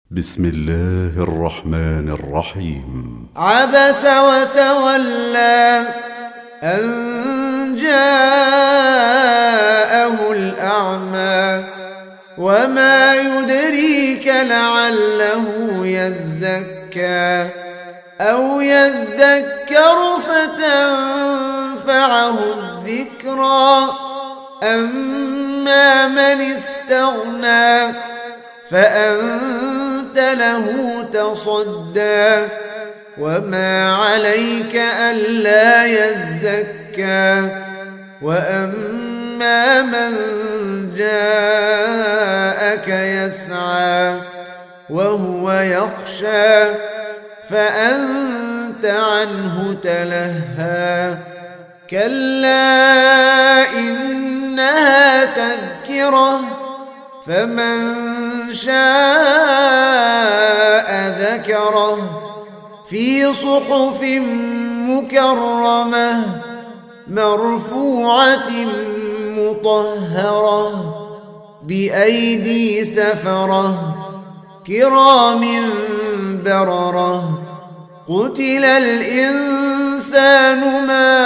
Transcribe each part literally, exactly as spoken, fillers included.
بسم الله الرحمن الرحيم. عبس وتولى أن جاءه الأعمى وما يدريك لعله يزكى أو يذكر فتنفعه الذكرى أما من استغنى فأنت له تصدى وما عليك ألا يزكى وأما من جاءك يسعى وهو يخشى فأنت عنه تلهى كلا إنها تذكرة فمن شاء ذكره في صحف مكرمة مرفوعة مطهرة بأيدي سفرة كرام بررة قتل الإنسان ما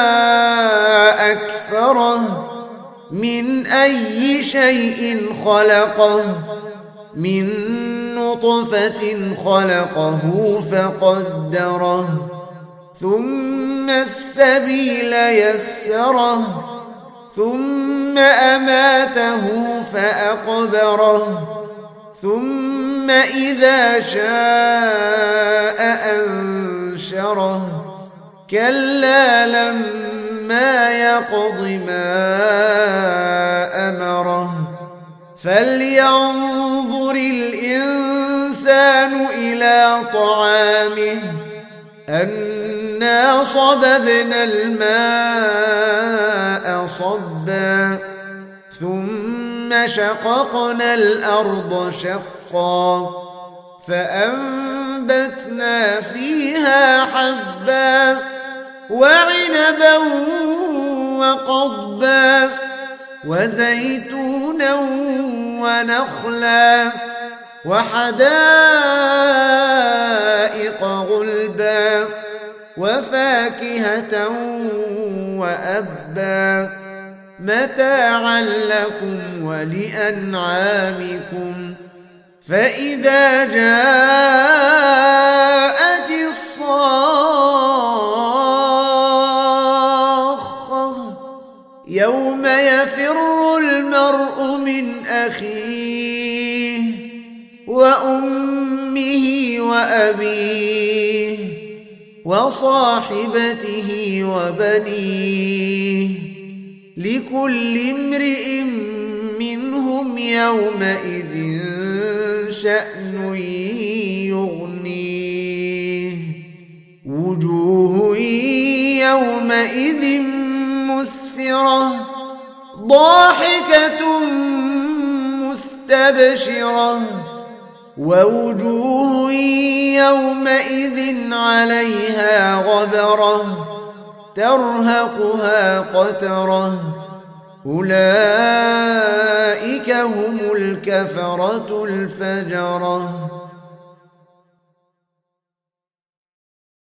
أكفره من أي شيء خلقه من نطفة خلقه فقدره ثم السبيل يسره ثم أماته فأقبره ثم إذا شاء أنشره كلا لما يقض ما أمره فلينظر الإنسان إلى طعامه أنا صببنا الماء صبا ثم شققنا الأرض شقا فأنبتنا فيها حبا وعنبا وقضبا وزيتونا ونخلا وحدائق غلبا وفاكهة وأبا متاعا لكم ولأنعامكم فإذا جاءت الصاخة يوم يفر المرء من أخيه وأمه وأبيه وصاحبته وبنيه لكل امرئ منهم يومئذ شأن يغنيه وجوه يومئذ مسفرة ضاحكة مستبشرة ووجوه يومئذ عليها غبرة ترهقها قترة أولئك هم الكفرة الفجرة.